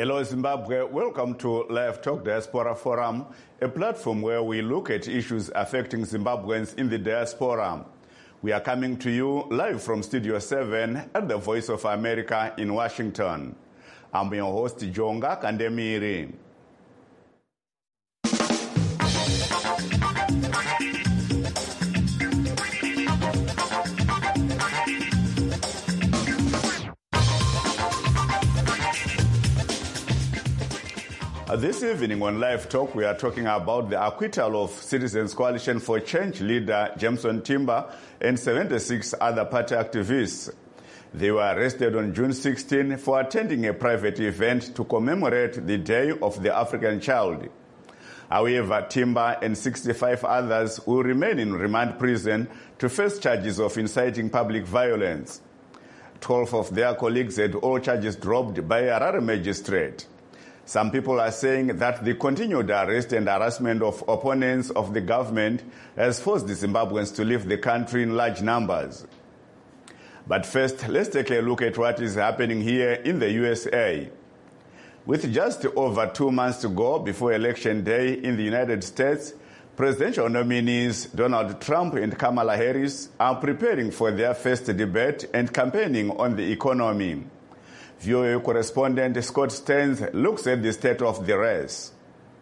Hello Zimbabwe, welcome to Live Talk Diaspora Forum, a platform where we look at issues affecting Zimbabweans in the diaspora. We are coming to you live from Studio 7 at the Voice of America in Washington. I'm your host, Jonga Kandemiri. This evening on Live Talk, we are talking about the acquittal of Citizens Coalition for Change leader Jameson Timber and 76 other party activists. They were arrested on June 16 for attending a private event to commemorate the Day of the African Child. However, Timber and 65 others will remain in remand prison to face charges of inciting public violence. 12 of their colleagues had all charges dropped by a Harare magistrate. Some people are saying that the continued arrest and harassment of opponents of the government has forced the Zimbabweans to leave the country in large numbers. But first, let's take a look at what is happening here in the USA. With just over 2 months to go before Election Day in the United States, presidential nominees Donald Trump and Kamala Harris are preparing for their first debate and campaigning on the economy. VOA correspondent Scott Stearns looks at the state of the race.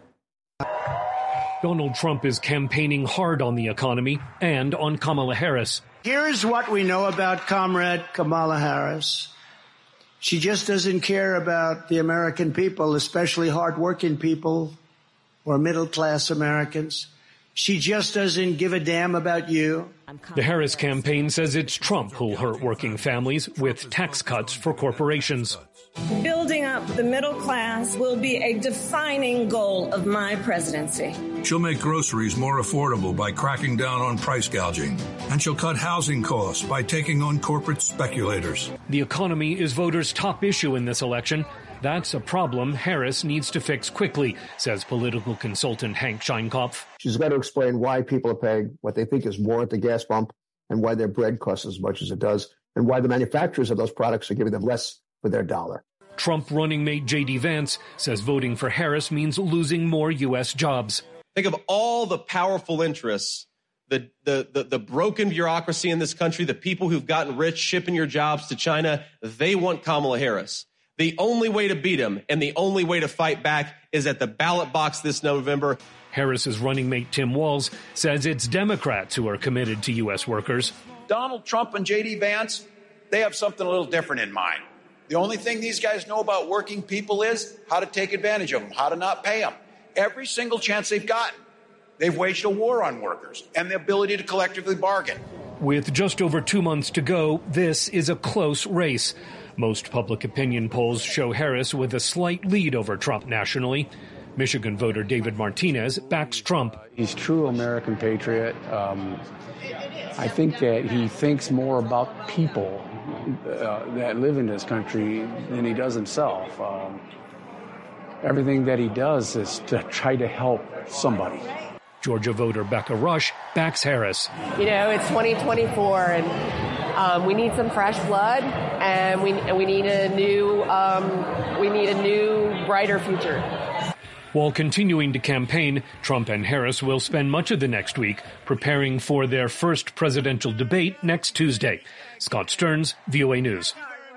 Donald Trump is campaigning hard on the economy and on Kamala Harris. Here's what we know about Comrade Kamala Harris. She just doesn't care about the American people, especially hardworking people or middle-class Americans. She just doesn't give a damn about you. The Harris campaign says it's Trump who'll hurt working families with tax cuts for corporations. Building up the middle class will be a defining goal of my presidency. She'll make groceries more affordable by cracking down on price gouging. And she'll cut housing costs by taking on corporate speculators. The economy is voters' top issue in this election. That's a problem Harris needs to fix quickly, says political consultant Hank Scheinkopf. She's got to explain why people are paying what they think is more at the gas pump and why their bread costs as much as it does and why the manufacturers of those products are giving them less for their dollar. Trump running mate J.D. Vance says voting for Harris means losing more U.S. jobs. Think of all the powerful interests, the broken bureaucracy in this country, the people who've gotten rich shipping your jobs to China. They want Kamala Harris. The only way to beat him and the only way to fight back is at the ballot box this November. Harris's running mate Tim Walz says it's Democrats who are committed to U.S. workers. Donald Trump and J.D. Vance, they have something a little different in mind. The only thing these guys know about working people is how to take advantage of them, how to not pay them. Every single chance they've gotten, they've waged a war on workers and the ability to collectively bargain. With just over 2 months to go, this is a close race. Most public opinion polls show Harris with a slight lead over Trump nationally. Michigan voter David Martinez backs Trump. He's a true American patriot. I think that he thinks more about people that live in this country than he does himself. Everything that he does is to try to help somebody. Georgia voter Becca Rush backs Harris. You know, it's 2024, and we need some fresh blood, and we need a new brighter future. While continuing to campaign, Trump and Harris will spend much of the next week preparing for their first presidential debate next Tuesday. Scott Stearns, VOA News.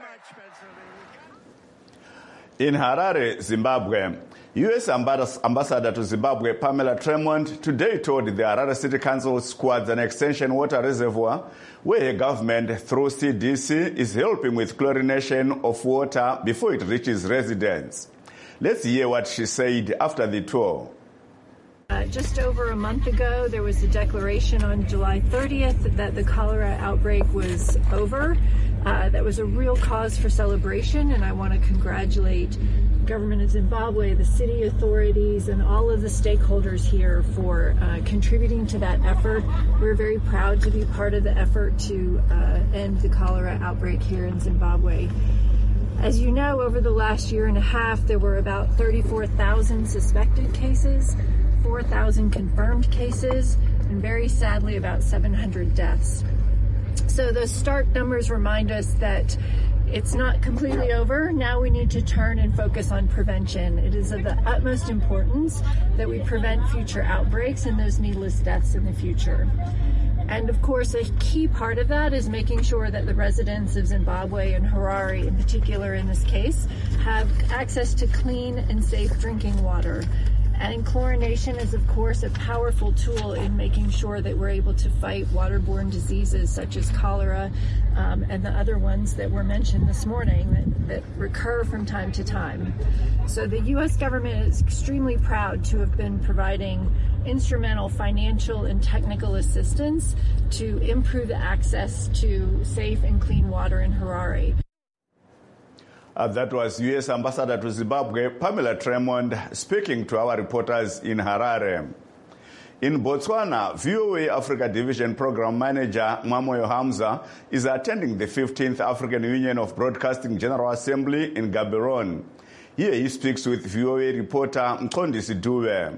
In Harare, Zimbabwe, U.S. Ambassador to Zimbabwe Pamela Tremont today told the Harare City Council squads an extension water reservoir where her government, through CDC, is helping with chlorination of water before it reaches residents. Let's hear what she said after the tour. Just over a month ago, there was a declaration on July 30th that the cholera outbreak was over. That was a real cause for celebration, and I want to congratulate the government of Zimbabwe, the city authorities, and all of the stakeholders here for contributing to that effort. We're very proud to be part of the effort to end the cholera outbreak here in Zimbabwe. As you know, over the last year and a half, there were about 34,000 suspected cases, 4,000 confirmed cases, and very sadly, about 700 deaths. So the stark numbers remind us that it's not completely over. Now we need to turn and focus on prevention. It is of the utmost importance that we prevent future outbreaks and those needless deaths in the future. And of course, a key part of that is making sure that the residents of Zimbabwe and Harare in particular in this case have access to clean and safe drinking water. And chlorination is, of course, a powerful tool in making sure that we're able to fight waterborne diseases such as cholera and the other ones that were mentioned this morning that recur from time to time. So the U.S. government is extremely proud to have been providing instrumental financial and technical assistance to improve the access to safe and clean water in Harare. That was U.S. Ambassador to Zimbabwe, Pamela Tremond, speaking to our reporters in Harare. In Botswana, VOA Africa Division Program Manager Mwamoyo Hamza is attending the 15th African Union of Broadcasting General Assembly in Gaborone. Here he speaks with VOA reporter Mqondisi Dube.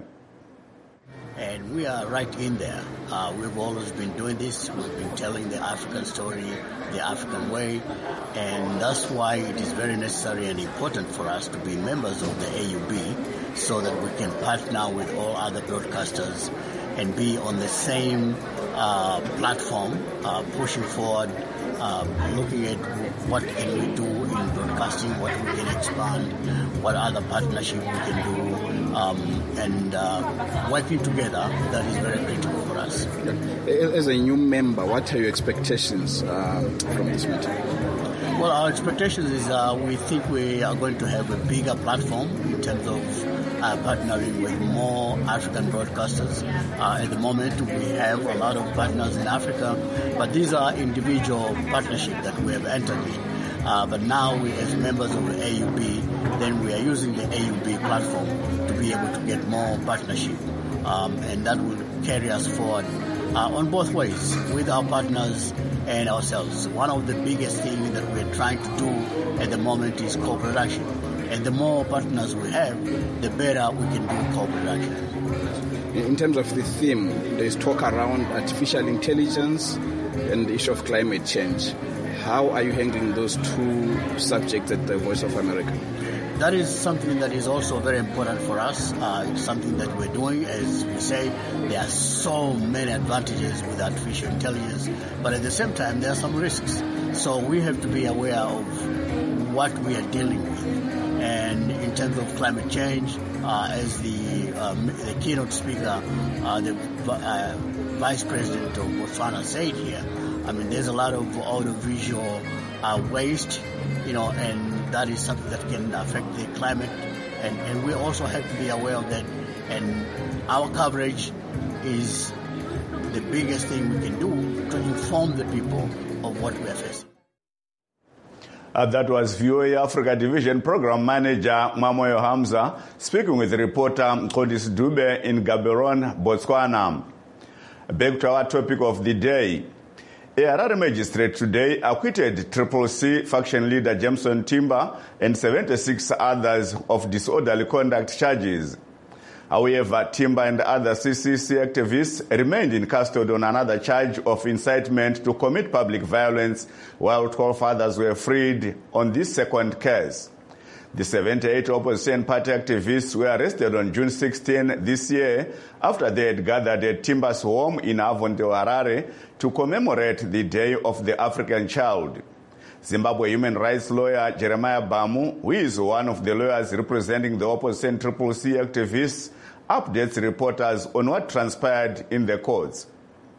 And we are right in there. We've always been doing this. We've been telling the African story, the African way, and that's why it is very necessary and important for us to be members of the AUB so that we can partner with all other broadcasters and be on the same platform, pushing forward, looking at what can we do in broadcasting, what we can expand, what other partnership we can do, and working together. That is very critical for us. As a new member, what are your expectations from this meeting? Well, our expectations is we think we are going to have a bigger platform in terms of partnering with more African broadcasters. At the moment, we have a lot of partners in Africa, but these are individual partnerships that we have entered in. But now, we, as members of the AUB, then we are using the AUB platform to be able to get more partnership, and that will carry us forward on both ways, with our partners and ourselves. One of the biggest things that we're trying to do at the moment is co-production. And the more partners we have, the better we can do co-production. In terms of the theme, there's talk around artificial intelligence and the issue of climate change. How are you handling those two subjects at the Voice of America? That is something that is also very important for us. It's something that we're doing. As we say, there are so many advantages with artificial intelligence, but at the same time, there are some risks. So we have to be aware of what we are dealing with. And in terms of climate change, as the keynote speaker, the Vice President of Botswana said here, I mean, there's a lot of audiovisual waste, and that is something that can affect the climate, and we also have to be aware of that. And our coverage is the biggest thing we can do to inform the people of what we are facing. That was VOA Africa Division Program Manager Mwamoyo Hamza speaking with reporter Mqondisi Dube in Gaborone, Botswana. Back to our topic of the day. A Harare magistrate today acquitted CCC faction leader Jameson Timber and 76 others of disorderly conduct charges. However, Timber and other CCC activists remained in custody on another charge of incitement to commit public violence, while 12 others were freed on this second case. The 78 opposition party activists were arrested on June 16 this year after they had gathered at Timber's home in Avondale, Harare, to commemorate the Day of the African Child. Zimbabwe human rights lawyer Jeremiah Bamu, who is one of the lawyers representing the opposition CCC activists, updates reporters on what transpired in the courts.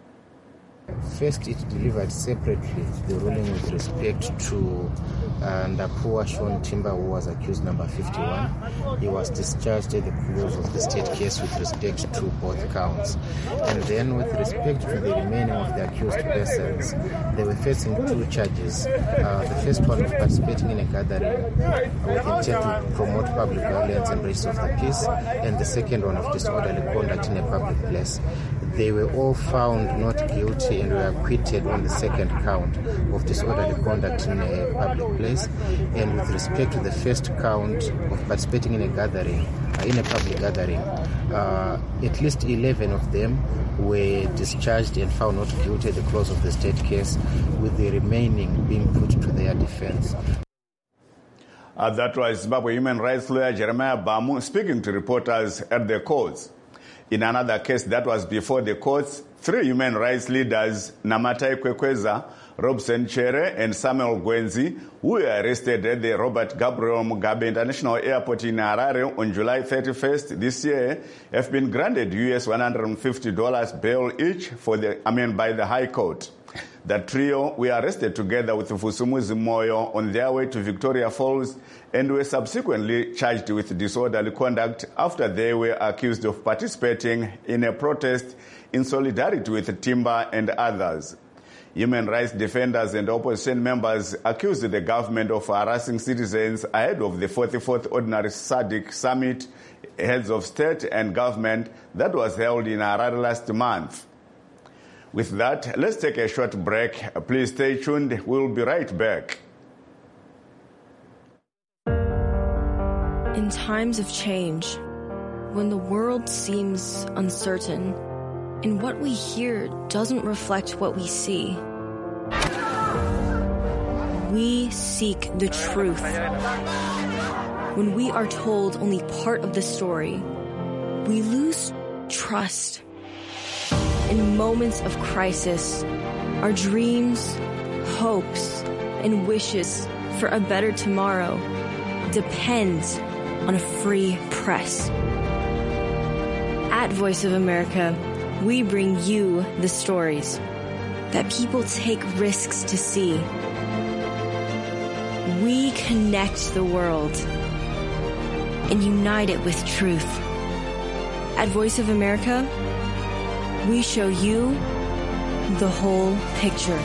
First, it delivered separately the ruling with respect to Ndapua Sean Timber, who was accused number 51. He was discharged at the close of the state case with respect to both counts. And then with respect to the remaining of the accused persons, they were facing two charges. The first one of participating in a gathering with intent to promote public violence and breach of the peace, and the second one of disorderly conduct in a public place. They were all found not guilty and were acquitted on the second count of disorderly conduct in a public place. And with respect to the first count of participating in a gathering, in a public gathering, at least 11 of them were discharged and found not guilty at the close of the state case, with the remaining being put to their defense. That was Zimbabwe human rights lawyer Jeremiah Bamu speaking to reporters at the courts. In another case that was before the courts, 3 human rights leaders, Namatai Kwekweza, Robson Chere, and Samuel Gwenzi, who were arrested at the Robert Gabriel Mugabe International Airport in Harare on July 31st this year, have been granted US $150 bail each by the High Court. The trio were arrested together with Vusumuzi Moyo on their way to Victoria Falls and were subsequently charged with disorderly conduct after they were accused of participating in a protest in solidarity with Timba and others. Human rights defenders and opposition members accused the government of harassing citizens ahead of the 44th Ordinary SADC Summit, heads of state and government, that was held in Harare last month. With that, let's take a short break. Please stay tuned. We'll be right back. In times of change, when the world seems uncertain and what we hear doesn't reflect what we see, we seek the truth. When we are told only part of the story, we lose trust. In moments of crisis, our dreams, hopes, and wishes for a better tomorrow depend on a free press. At Voice of America, we bring you the stories that people take risks to see. We connect the world and unite it with truth. At Voice of America, we show you the whole picture.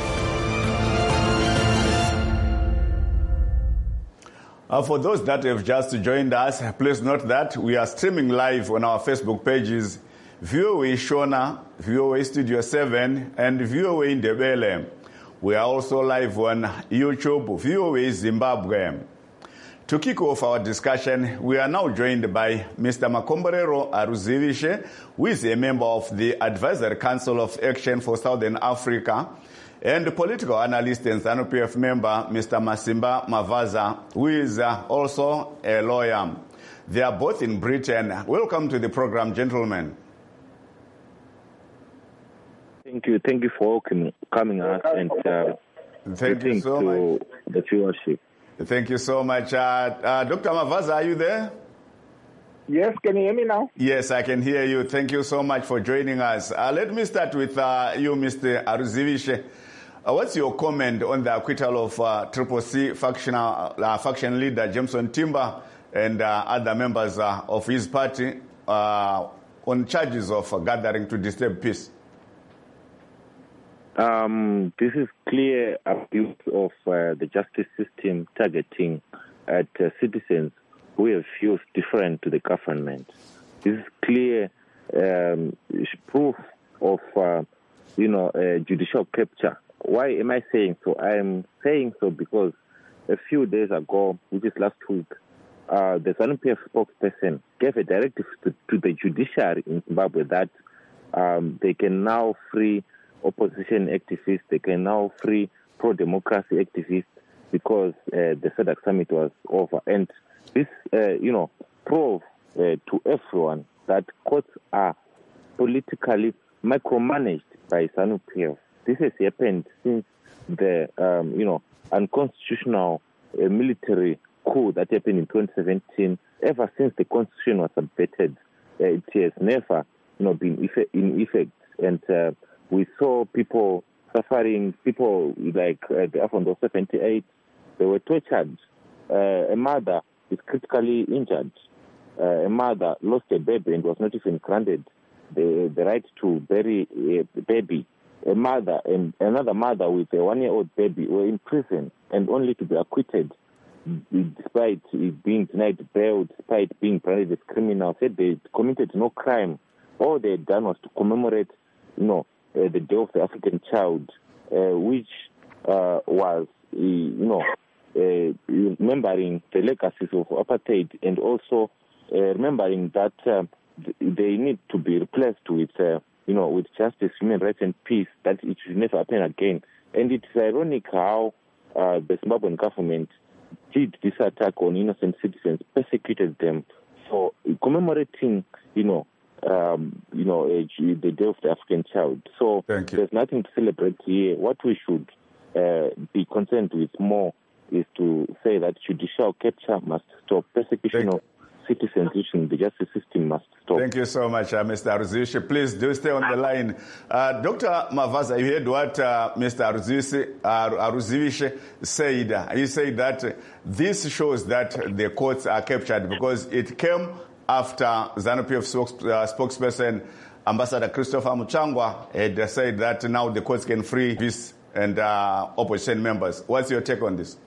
For those that have just joined us, please note that we are streaming live on our Facebook pages, VOA Shona, VOA Studio 7, and VOA Ndebele. We are also live on YouTube, VOA Zimbabwe. To kick off our discussion, we are now joined by Mr. Makomborero Aruzivishe, who is a member of the Advisory Council of Action for Southern Africa, and political analyst and ZANU-PF member, Mr. Masimba Mavaza, who is also a lawyer. They are both in Britain. Welcome to the program, gentlemen. Thank you. Thank you for coming us and thank you so much. The viewership. Thank you so much. Dr. Mavaza, are you there? Yes, can you hear me now? Yes, I can hear you. Thank you so much for joining us. Let me start with you, Mr. Aruzivishe. What's your comment on the acquittal of Triple C faction leader Jameson Timber and other members of his party on charges of gathering to disturb peace? This is clear abuse of the justice system targeting at citizens who have views different to the government. This is clear proof of, judicial capture. Why am I saying so? I am saying so because a few days ago, which is last week, the ZANU-PF spokesperson gave a directive to the judiciary in Zimbabwe that they can now free opposition activists, they can now free pro-democracy activists because the SADC summit was over. And this, proved to everyone that courts are politically micromanaged by ZANU-PF. This has happened since the, unconstitutional military coup that happened in 2017. Ever since the constitution was subverted, it has never, been in effect. And we saw people suffering, people like the Afondo 78, they were tortured. A mother is critically injured. A mother lost a baby and was not even granted the right to bury a baby. A mother and another mother with a 1-year-old baby were in prison and only to be acquitted despite being denied bail, despite being branded as criminals. Said they committed no crime. All they had done was to commemorate, the Day of the African Child, which was, remembering the legacies of apartheid and also remembering that they need to be replaced with, with justice, human rights, and peace, that it should never happen again. And it's ironic how the Zimbabwean government did this attack on innocent citizens, persecuted them for commemorating, the Day of the African Child. So there's nothing to celebrate here. What we should be concerned with more is to say that judicial capture must stop. Persecution of citizens in the justice system must stop. Thank you so much, Mr. Aruzivishe. Please do stay on the line. Dr. Mavaza, you heard what Mr. Aruzivishe said. He said that this shows that the courts are captured because it came after ZANU-PF spokesperson Ambassador Christopher Muchangwa had said that now the courts can free peace and opposition members. What's your take on this?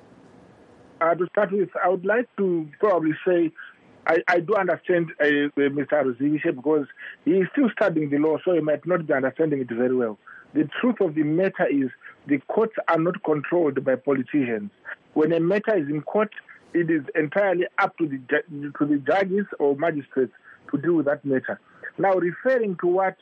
To start with, I would like to probably say I do understand Mr. Aruzivishe because he is still studying the law, so he might not be understanding it very well. The truth of the matter is the courts are not controlled by politicians. When a matter is in court, it is entirely up to the judges or magistrates to deal with that matter. Now, referring to what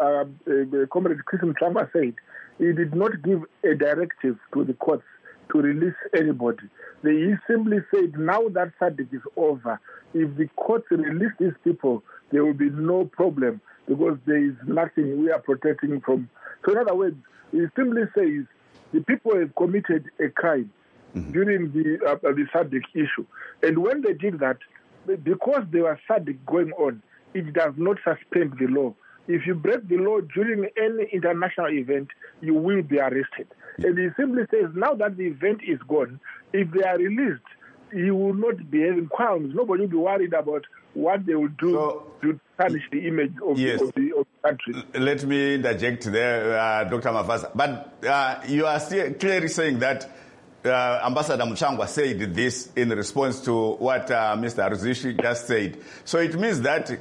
Comrade Christian Muchangwa said, he did not give a directive to the courts to release anybody. He simply said, now that SADC is over, if the courts release these people, there will be no problem because there is nothing we are protecting from. So in other words, he simply says the people have committed a crime during the SADC issue. And when they did that, because there was SADC going on, it does not suspend the law. If you break the law during any international event, you will be arrested. And he simply says, now that the event is gone, if they are released, you will not be having qualms. Nobody will be worried about what they will do to tarnish the image of the country. Let me interject there, Dr. Mavaza. But you are still clearly saying that Ambassador Muchangwa said this in response to what Mr. Aruzivishe just said. So it means that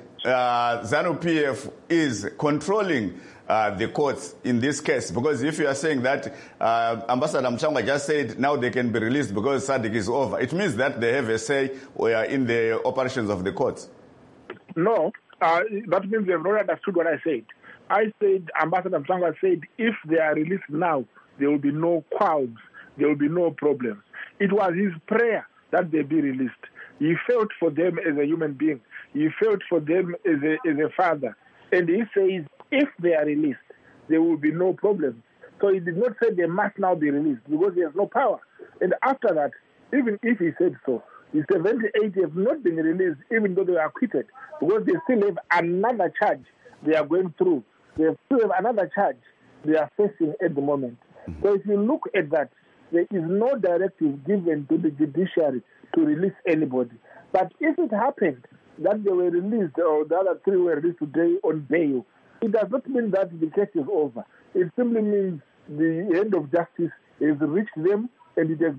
ZANU-PF is controlling the courts in this case, because if you are saying that Ambassador Muchangwa just said now they can be released because SADC is over, it means that they have a say in the operations of the courts. No, that means they have not understood what I said. I said Ambassador Muchangwa said if they are released now, there will be no qualms, there will be no problems. It was his prayer that they be released. He felt for them as a human being. He felt for them as a father. And he says, if they are released, there will be no problem. So he did not say they must now be released because he has no power. And after that, even if he said so, the 78 have not been released even though they were acquitted because they still have another charge they are going through. They still have another charge they are facing at the moment. So if you look at that, there is no directive given to the judiciary to release anybody. But if it happened that they were released, or the other three were released today on bail, it does not mean that the case is over. It simply means the end of justice has reached them and it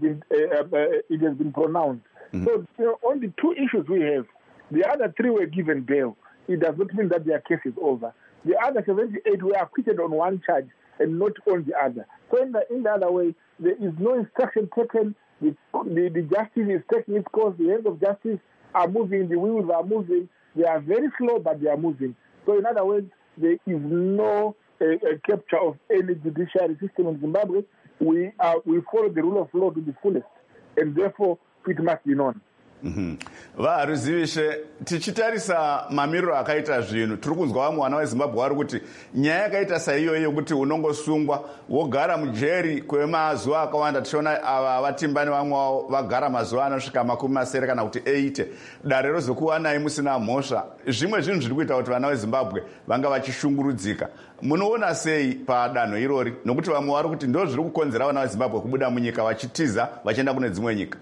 has been pronounced. So on the two issues we have, the other three were given bail. It does not mean that their case is over. The other 78 were acquitted on one charge and not on the other. So in the other way, there is no instruction taken. The justice is taking its course. The ends of justice are moving. The wheels are moving. They are very slow, but they are moving. So in other words, there is no capture of any judiciary system in Zimbabwe. We follow the rule of law to the fullest, and therefore it must be known. Varuzivishe tichitarisa mamiriro akaita zvinhu tiri kunzwa vamwe vana vezimbabwe vari kuti nyaya yakaita saiyoyo yokuti unongosungwa wogara mujeri kwemazuva akawanda. Tichiona ava vatimbani vamwe vavo vagara mazuva anosvika 70 kana kuti 80. Dare rozokuwanai musina mhosva. Zvimwe zvinhu zviri kuita kuti vana vezimbabwe vanga vachishungurudzika. Munoona sei padanho irori, nokuti vamwe vari kuti ndo zviri kukonzera vana vezimbabwe kubuda munyika vachitiza vachienda kune dzimwe nyika?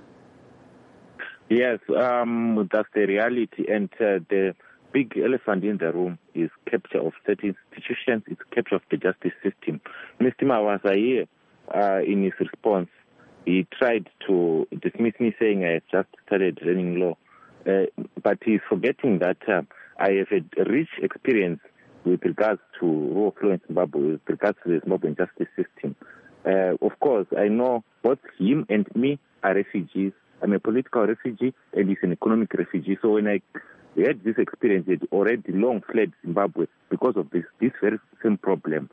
Yes, that's the reality, and the big elephant in the room is capture of certain institutions, it's capture of the justice system. Mr. Mavaza here, in his response, he tried to dismiss me saying I just started learning law, but he's forgetting that I have a rich experience with regards to rule of law in Zimbabwe, with regards to the Zimbabwean justice system. Of course, I know both him and me are refugees. I'm a political refugee and he's an economic refugee. So when I had this experience, it already long fled Zimbabwe because of this very same problem.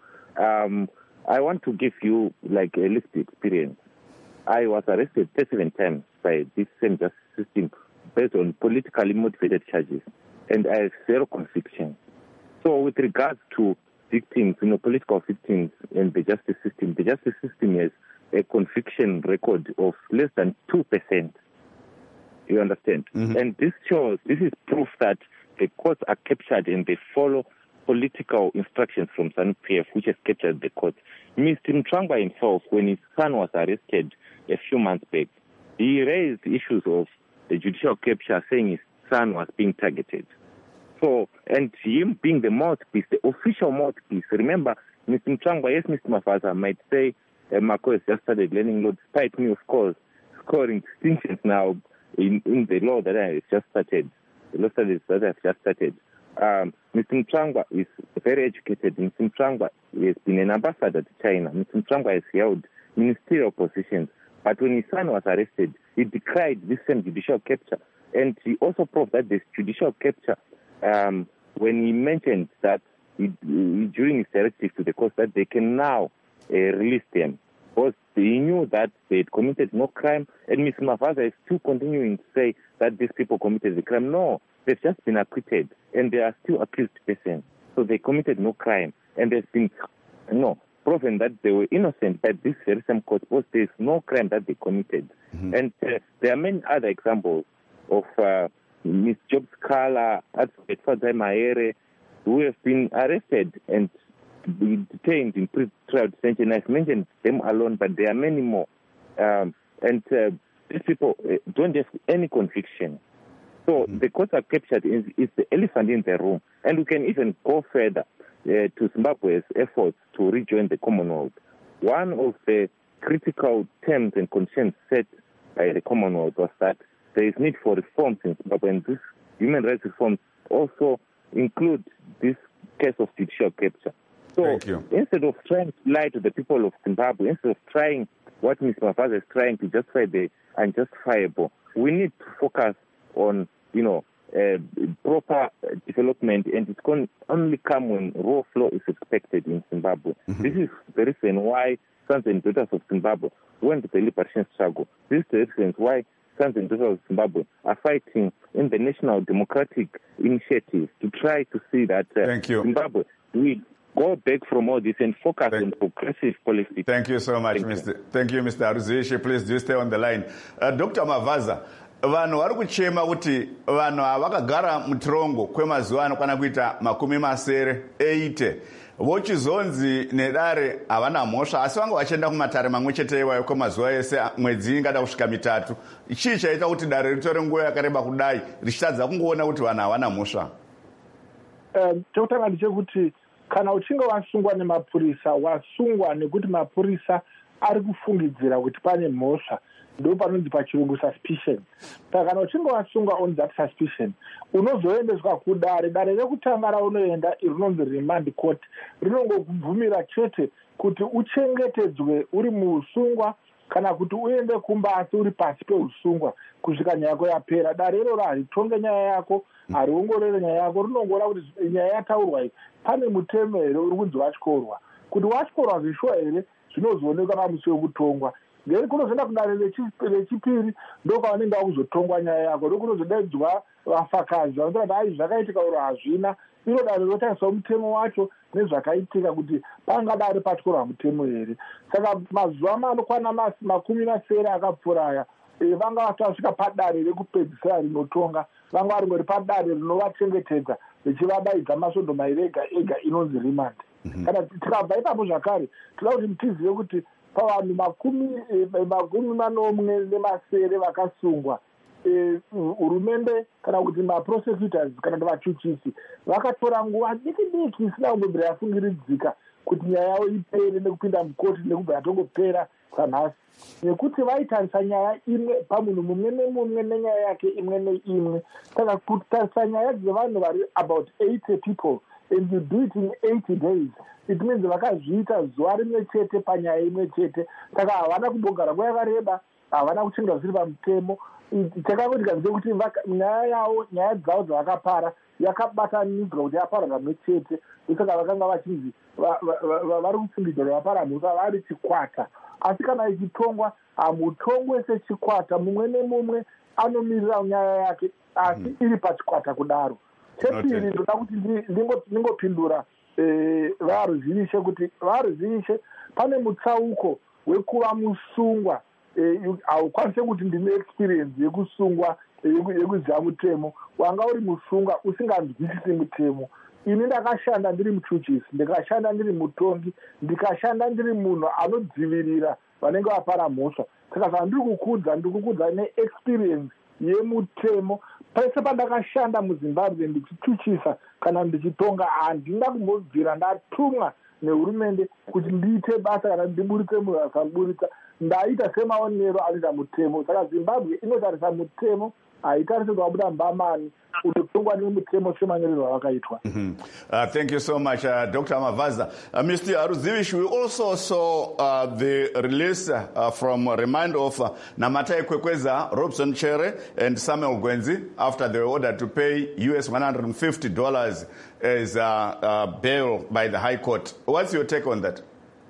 I want to give you like a lived experience. I was arrested 37 times by this same justice system based on politically motivated charges, and I have 0 conviction. So with regards to victims, political victims in the justice system has a conviction record of less than 2%. You understand? Mm-hmm. And this is proof that the courts are captured and they follow political instructions from ZANU-PF, which has captured the court. Mr. Mtrangwa himself, when his son was arrested a few months back, he raised issues of the judicial capture, saying his son was being targeted. So, and him being the mouthpiece, the official mouthpiece. Remember, Mr. Mtrangwa, yes, Mr. Mafaza might say Marco has just started learning law, despite me, of course, scoring distinctions now in the law that I have just started, the law studies that I have just started. Mr. Mtrangwa is very educated. Mr. Mtrangwa has been an ambassador to China. Mr. Mtrangwa has held ministerial positions. But when his son was arrested, he decried this same judicial capture. And he also proved that this judicial capture, when he mentioned that during his directive to the court that they can now release them, because he knew that they had committed no crime, and Ms. Mafaza is still continuing to say that these people committed the crime. No, they've just been acquitted, and they are still accused persons. So they committed no crime, and there's been proven that they were innocent by this very same court, because there's no crime that they committed. Mm-hmm. And there are many other examples of Ms. Jobs Kala, Advocate Fadzai Mahere, who have been arrested and detained in pre-trial detention. I've mentioned them alone, but there are many more. These people don't have any conviction. So the courts are captured is the elephant in the room. And we can even go further to Zimbabwe's efforts to rejoin the Commonwealth. One of the critical terms and conditions set by the Commonwealth was that there is need for reforms in Zimbabwe, and these human rights reforms also include this case of judicial capture. So instead of trying to lie to the people of Zimbabwe, instead of trying what Ms. Mafaza is trying to justify the unjustifiable, we need to focus on, proper development, and it's going to only come when rule of law is respected in Zimbabwe. Mm-hmm. This is the reason why sons and daughters of Zimbabwe went to the liberation struggle. This is the reason why sons and daughters of Zimbabwe are fighting in the National Democratic Initiative to try to see that Zimbabwe we go back from all this and focus on progressive policy. Thank you so much, Thank you, Mr. Aruzishi. Please do stay on the line. Dr. Mavaza, vanhu vari kuchema kuti vanhu havakagara mutirongo kwemazuva anokwana kuita 80 vochizonzi nedare havana mhosva, asi vanga vachienda kumatare mamwe chete iwayo kwemazuva ese, mwedzi ingada kusvika 3. Chii chaita kuti dare ritore nguva yakareba kudai richitadza kungoona kuti vanhu havana mhosva? Chekutanga ndechekuti kana uchinge wasungwa nemapurisa, wasungwa nekuti mapurisa ari kufungidzira kuti pane mhosva, ndo panonzi pachirungu suspicion. Saka kana uchinge wasungwa on that suspicion, unozoendeswa kudare. Dare rekutanga raunoenda rinonzi remand court, rinongokubvumira chete kuti uchengetedzwe uri muusungwa kana kuti uende kumbasi uri pasi peusungwa kusvika nyaya yako yapera. Dare iroro haritonge nyaya yako, hariongorere nyaya yako, rinongoona kuti nyaya yataurwa iyi pane mutemo here uri kunzi watyorwa. Kuti watyorwa zvishwa here zvinozooneka pamusi wekutongwa. Ngeri kunozoenda kudare rechipiri ndokwavanenge vakuzotongwa nyaya yako, ndokunozodaidzwa vafakazi vanoita kuti ai zvakaitika uro hazvina. Iro dare rinotariswa mutemo wacho nezvakaitika kuti pangadare patyorwa mutemo here. Saka mazuva manokwana 70 akapfuura aya, vanga vatasvika padare rekupedzisira rinotonga, vanga vari ngori padare rinovachengetedza richivadaidza masvondo mairi ega inonzi remand. Kana tikabva ipapo zvakare toda kuti tizive kuti pavanhu 40 vakasungwa, hurumende kana kuti maprosecutors kana kuti vachuchisi vakatora nguva diki isina kumbobvira yafungiridzika kuti nyaya yavo ipere nekupinda mukoti nekubva yatongopera kwanhasi, nekuti vaitarisa nyaya imwe pamunhu mumwe nemumwe nenyaya yake imwe neimwe. Saka kutarisa nyaya dzevanhu vari about 80 people and you do it in 80 days, it means vakazviita zuva rimwe chete panyaya imwe chete. Saka havana kumbogara nguva yakareba, havana kuchinga zviri pamutemo. Takangoti kanzve kuti nyaya dzavo dzavakapara yakabatanidzwa kuti yapara kamwe chete. Saka vakanga vachinzi vari kutsingidzwa vapara mhuka vari chikwata. Asi kana ichitongwa, hamutongwe sechikwata, mumwe nemumwe anomirira nyaya yake, asi iri pachikwata kudaro. Chepiri ndoda kuti ndingopindura varuzivishe kuti varuzivishe pane mutsauko wekuva musungwa. Haukwanise kuti ndine experience yekusungwa yekuziva mutemo. Wanga uri musungwa usinganzwisisi mutemo. Ini ndakashanda ndiri muchuchisi, ndikashanda ndiri mutongi, ndikashanda ndiri munhu anodzivirira vanenge vapara mhosva. Saka saka ndiri kukudza neexperience yemutemo. Pese pandakashanda muZimbabwe ndichichuchisa kana ndichitonga, handina kumbobvira ndatumwa nehurumende kuti ndiite basa kana ndiburitse munhu akaburitsa. Ndaita semaonero anoita mutemo. Saka Zimbabwe inotarisa mutemo, haitarisi kubuda mbamani unotongwa nemutemo semanyorerwo awakaitwa. Thank you so much, Dr. Mavaza. Mr. Haruzivish, we also saw the release from remand of Namatai Kwekweza, Robson Chere, and Samuel Gwenzi after they were ordered to pay US $150 as bail by the High Court. What's your take on that?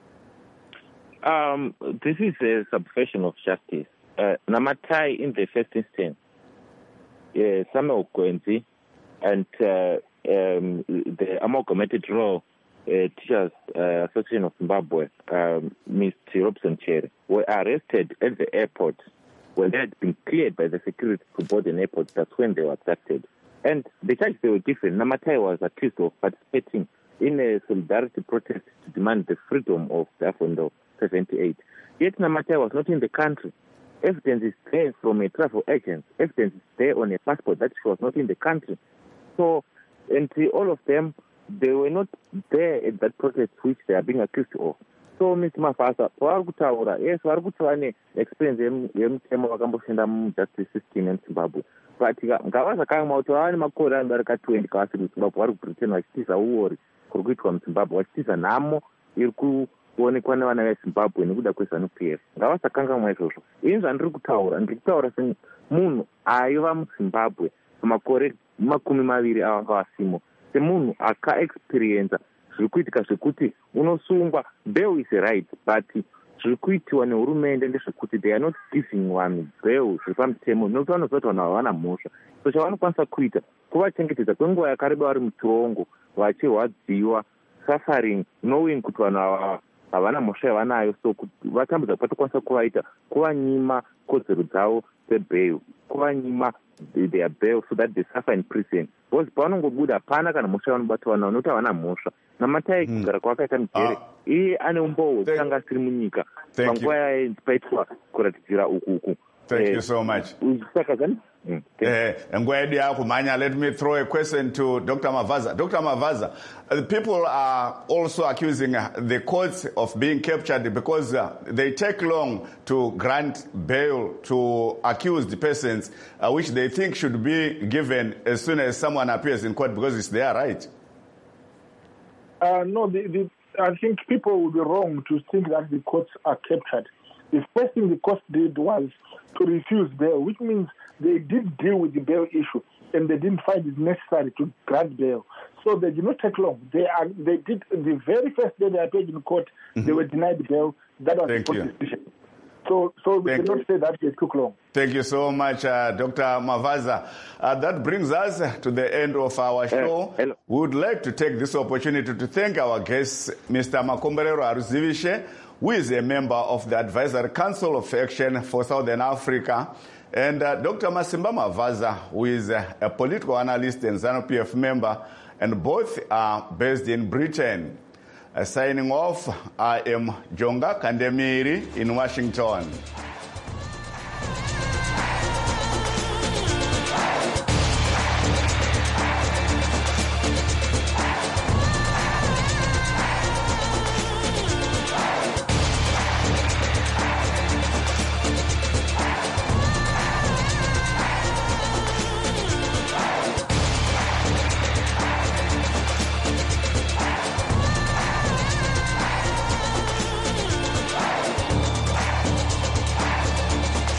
This is a subversion of justice. Namatai, in the first instance, Samuel Gwenzi and the Amalgamated Law Teachers Association of Zimbabwe, Mr. Robson Chere, were arrested at the airport when they had been cleared by the security to board an airport. That's when they were abducted. And the charges, they were different. Namatai was accused of participating in a solidarity protest to demand the freedom of the Afondo 78. Yet Namatai was not in the country. Evidence is there from a travel agent. Evidence is there on a passport that she was not in the country. So, and all of them, they were not there at that protest which they are being accused of. So, Mr. Mavaza, yes, we are experience yemutemo vakamboshanda mujustice system in Zimbabwe. But ngavaza kama kuti vane makore andarika 20 kavasiri kuZimbabwe vari kuBritain vachitiza uori kuri kuitwa muZimbabwe, vachitiza nhamo iri kuonekwa nevana veZimbabwe nekuda kweZANU-PF. Ngavasakangamwa izvozvo. Ini zvandiri kutaura semunhu aiva muZimbabwe makore 20 avanga vasimo, semunhu akaexperienza zviri kuitika zvekuti unosungwa. Bail is a right, but zviri kuitiwa nehurumende ndezvekuti they are not giving one bail zviri pamutemo, nokuti vanoziva kuti vanhu havana mhosva. So chavanokwanisa kuita kuvachengetedza kwenguva yakareba vari mutorongo vachirwadziwa, suffering, knowing kuti vanhu ava havana mhosva yavanayo. So vatambudza kwatokwanisa kuvaita kuvanyima kodzero dzavo dzebail, kuvanyima their bail so that they suffer in prison. Because pavanongobuda hapana kana mhosva yavanobatwa nayo nokuti havana mhosva. Namatai kugara kwakaita mujere iye ane umboo hwekutanga asiri munyika panguva paitwa kuratidzira ukuku. Thank you so much. Let me throw a question to Dr. Mavaza. Dr. Mavaza, people are also accusing the courts of being captured because they take long to grant bail to accused persons, which they think should be given as soon as someone appears in court because it's their right. No, I think people would be wrong to think that the courts are captured. The first thing the court did was to refuse bail, which means they did deal with the bail issue and they didn't find it necessary to grant bail. So they did not take long. They did the very first day they appeared in court, they were denied bail. That was the court decision. So we cannot say that it took long. Thank you so much, Dr. Mavaza. That brings us to the end of our show. We would like to take this opportunity to thank our guest, Mr. Makomberero Haruzivishe, who is a member of the Advisory Council of Action for Southern Africa, and Dr. Masimba Mavaza, who is a political analyst and ZANU-PF member, and both are based in Britain. Signing off, I am Jonga Kandemiri in Washington.